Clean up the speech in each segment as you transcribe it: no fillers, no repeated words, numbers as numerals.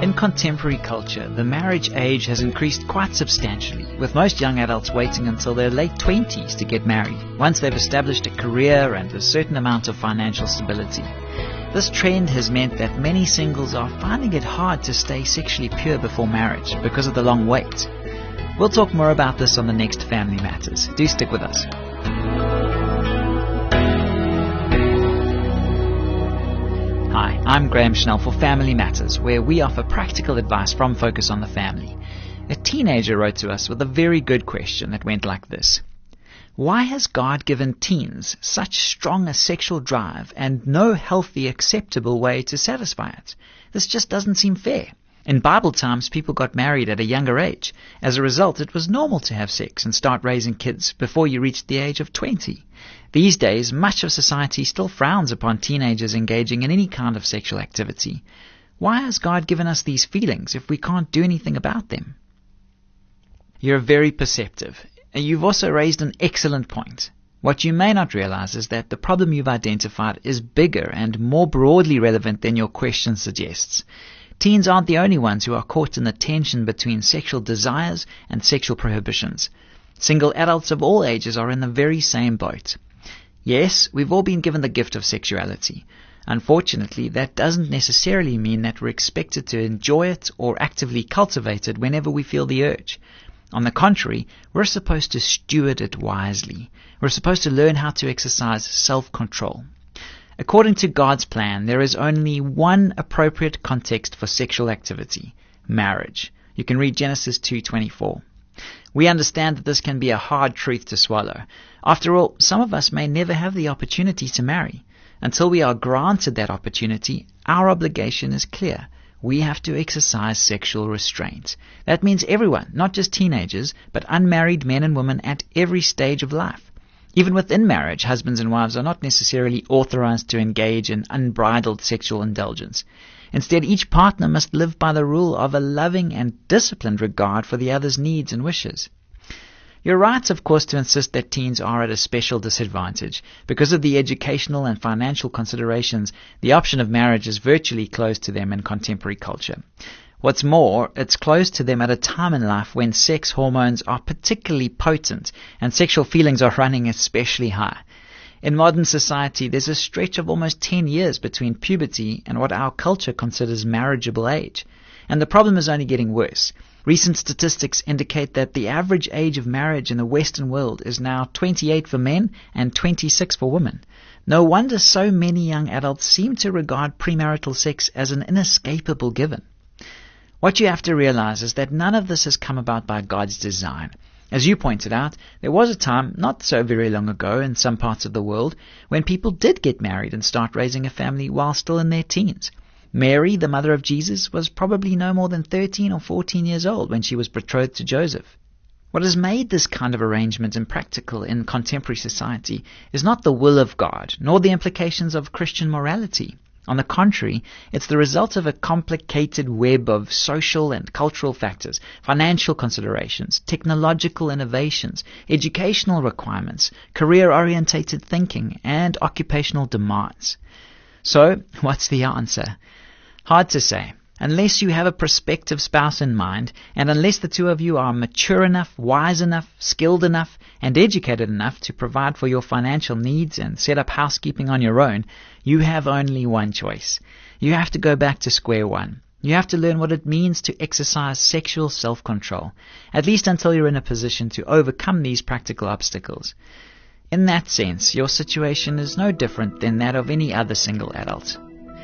In contemporary culture, the marriage age has increased quite substantially, with most young adults waiting until their late 20s to get married, once they've established a career and a certain amount of financial stability. This trend has meant that many singles are finding it hard to stay sexually pure before marriage because of the long wait. We'll talk more about this on the next Family Matters. Do stick with us. Hi, I'm Graham Schnell for Family Matters, where we offer practical advice from Focus on the Family. A teenager wrote to us with a very good question that went like this. Why has God given teens such strong a sexual drive and no healthy, acceptable way to satisfy it? This just doesn't seem fair. In Bible times, people got married at a younger age. As a result, it was normal to have sex and start raising kids before you reached the age of 20. These days, much of society still frowns upon teenagers engaging in any kind of sexual activity. Why has God given us these feelings if we can't do anything about them? You're very perceptive. You've also raised an excellent point. What you may not realize is that the problem you've identified is bigger and more broadly relevant than your question suggests. Teens aren't the only ones who are caught in the tension between sexual desires and sexual prohibitions. Single adults of all ages are in the very same boat. Yes, we've all been given the gift of sexuality. Unfortunately, that doesn't necessarily mean that we're expected to enjoy it or actively cultivate it whenever we feel the urge. On the contrary, we're supposed to steward it wisely. We're supposed to learn how to exercise self-control. According to God's plan, there is only one appropriate context for sexual activity: marriage. You can read Genesis 2:24. We understand that this can be a hard truth to swallow. After all, some of us may never have the opportunity to marry. Until we are granted that opportunity, our obligation is clear. We have to exercise sexual restraint. That means everyone, not just teenagers, but unmarried men and women at every stage of life. Even within marriage, husbands and wives are not necessarily authorized to engage in unbridled sexual indulgence. Instead, each partner must live by the rule of a loving and disciplined regard for the other's needs and wishes. You're right, of course, to insist that teens are at a special disadvantage. Because of the educational and financial considerations, the option of marriage is virtually closed to them in contemporary culture. What's more, it's close to them at a time in life when sex hormones are particularly potent and sexual feelings are running especially high. In modern society, there's a stretch of almost 10 years between puberty and what our culture considers marriageable age. And the problem is only getting worse. Recent statistics indicate that the average age of marriage in the Western world is now 28 for men and 26 for women. No wonder so many young adults seem to regard premarital sex as an inescapable given. What you have to realize is that none of this has come about by God's design. As you pointed out, there was a time, not so very long ago in some parts of the world, when people did get married and start raising a family while still in their teens. Mary, the mother of Jesus, was probably no more than 13 or 14 years old when she was betrothed to Joseph. What has made this kind of arrangement impractical in contemporary society is not the will of God, nor the implications of Christian morality. On the contrary, it's the result of a complicated web of social and cultural factors, financial considerations, technological innovations, educational requirements, career-orientated thinking, and occupational demands. So, what's the answer? Hard to say. Unless you have a prospective spouse in mind, and unless the two of you are mature enough, wise enough, skilled enough, and educated enough to provide for your financial needs and set up housekeeping on your own, you have only one choice. You have to go back to square one. You have to learn what it means to exercise sexual self-control, at least until you're in a position to overcome these practical obstacles. In that sense, your situation is no different than that of any other single adult.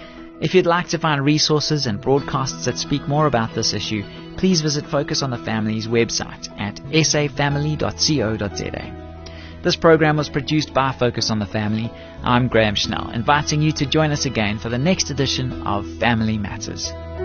If you'd like to find resources and broadcasts that speak more about this issue, please visit Focus on the Family's website at safamily.co.za. This program was produced by Focus on the Family. I'm Graham Schnell, inviting you to join us again for the next edition of Family Matters.